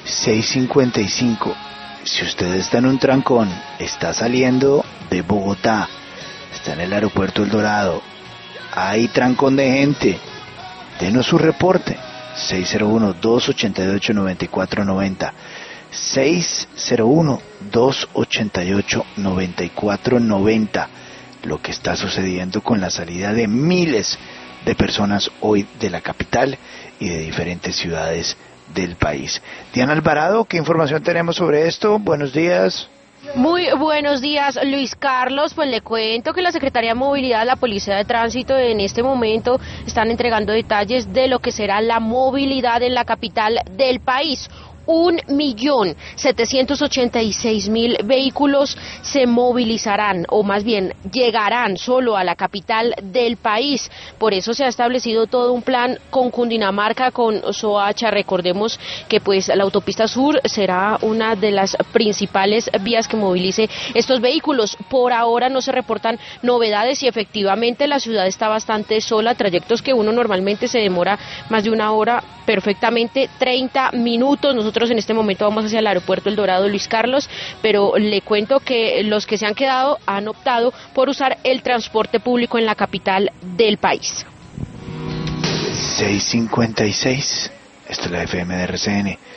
6:55. Si usted está en un trancón, está saliendo de Bogotá, está en el aeropuerto El Dorado, hay trancón de gente, denos su reporte. 601-288-9490. 601-288-9490. Lo que está sucediendo con la salida de miles de personas hoy de la capital y de diferentes ciudades del país. Diana Alvarado, ¿qué información tenemos sobre esto? Buenos días. Muy buenos días, Luis Carlos. Pues le cuento que la Secretaría de Movilidad, la Policía de Tránsito, en este momento están entregando detalles de lo que será la movilidad en la capital del país. 1.786.000 vehículos se movilizarán, o más bien llegarán solo a la capital del país. Por eso se ha establecido todo un plan con Cundinamarca, con Soacha. Recordemos que pues la autopista sur será una de las principales vías que movilice estos vehículos. Por ahora no se reportan novedades y efectivamente la ciudad está bastante sola. Trayectos que uno normalmente se demora más de una hora, perfectamente 30 minutos. Nosotros en este momento vamos hacia el aeropuerto El Dorado, Luis Carlos, pero le cuento que los que se han quedado han optado por usar el transporte público en la capital del país. 6:56. Esto es la FM de RCN.